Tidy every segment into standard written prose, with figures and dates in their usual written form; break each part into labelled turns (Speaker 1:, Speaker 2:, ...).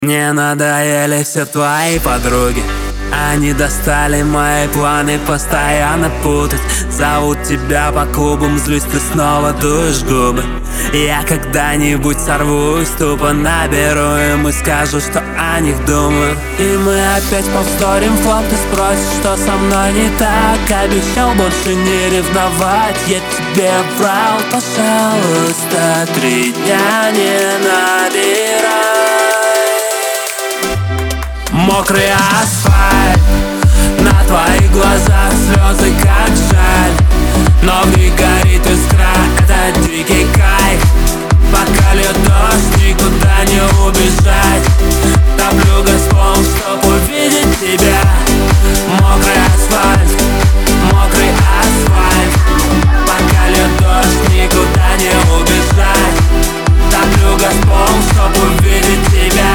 Speaker 1: Мне надоели все твои подруги. Они достали мои планы, постоянно путать. Зовут тебя по клубам, злюсь, ты снова дуешь губы. Я когда-нибудь сорвусь, тупо наберу им и скажу, что о них думаю. И мы опять повторим флоп, ты спросишь, что со мной не так. Обещал больше не ревновать, я тебе врал. Пожалуйста, 3 дня не набирай. Мокрый асфальт, на твоих глазах слезы, как жаль. Но в них горит искра, это дикий кайф. Пока льет дождь, никуда не убежать. Топлю газпом, чтоб увидеть тебя. Мокрый асфальт, мокрый асфальт. Пока льет дождь, никуда не убежать. Топлю газпом, чтоб увидеть тебя.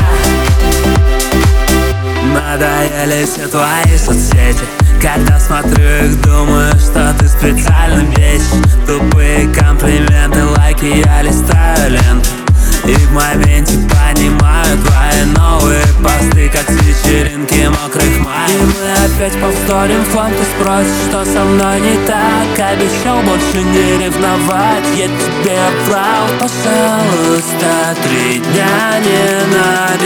Speaker 1: Надоели все твои соцсети. Когда смотрю их, думаю, что ты специально бесишь. Тупые комплименты, лайки, я листаю ленту. И в моменте понимаю твои новые посты, как с вечеринки мокрых май. И мы опять повторим фон, ты спросишь, что со мной не так. Обещал больше не ревновать, я тебе врал. Пожалуйста, 3 дня не надо.